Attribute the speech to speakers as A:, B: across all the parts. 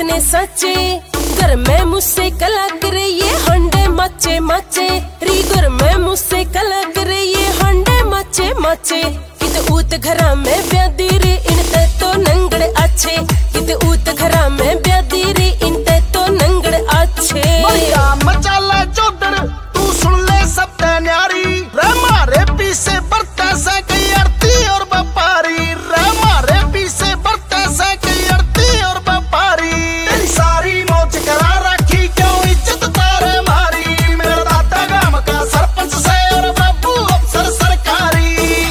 A: ने सच्चे, घर में मुझसे कला करे ये हंडे मचे मचे। री घर में मुझसे कला करे ये हंडे मचे मचे। कित ऊत घरा में ब्यादी रे इनते तो नंगड़े अच्छे। कित ऊत घरा में ब्यादी रे इनते तो नंगड़े अच्छे।
B: मचाला चौधर तू सुन ले सब न्यारी, रे मारे पीछे बढ़ता से कई आरती और व्यापारी। रे मारे पीछे बढ़ता से कई आरती और व्यापारी। तेरी सारी मौज करा रखी क्यों इज्जत तारे मारी। मेरा दादा गांव का सरपंच से और बाबू अफसर सरकारी।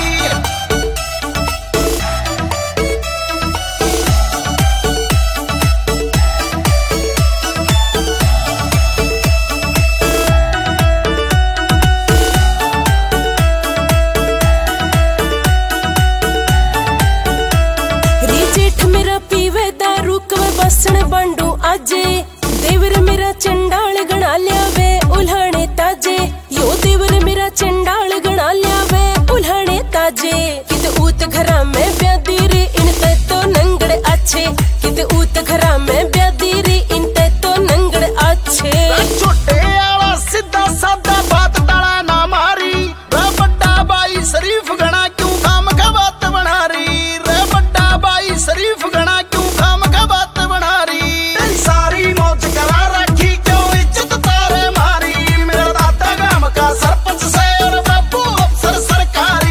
A: बसण बंडू आजे देवर मेरा चंडाल गणा लिया वे उल्हाने ताजे। यो देवर मेरा चंडाल गणा लिया वे उल्हाने ताजे। कित ऊत घरा में ब्यादी रे इनते तो नंगड़े अच्छे। कित ऊत घरा में ब्यादी रे इनते तो नंगड़े अच्छे।
B: छोटे आला सीधा साधा बात टाला ना मारी। रे बड्डा बाई शरीफ गणा क्यों काम का बात बना रही। रे बड्डा बाई शरीफ गणा क्यों काम का बात बना रही। तेरी सारी मौज करा रखी क्यों इज्जत तारे मारी। मेरा दादा गांव का सरपंच से और बाबू अफसर सरकारी।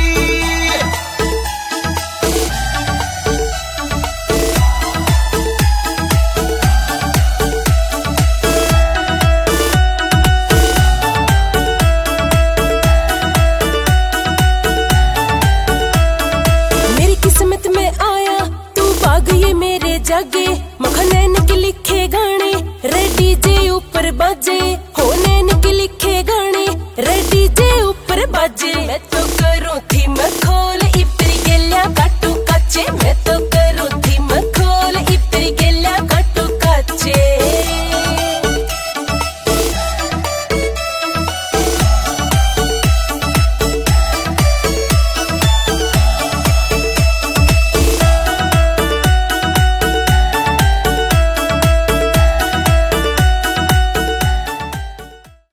A: मेरी किस्मत में आया तू बाग ये मेरे जागे। मखनैन के लिखे गाने रे डीजे ऊपर बाजे। हो नैन के लिखे गाने रे डीजे ऊपर बाजे।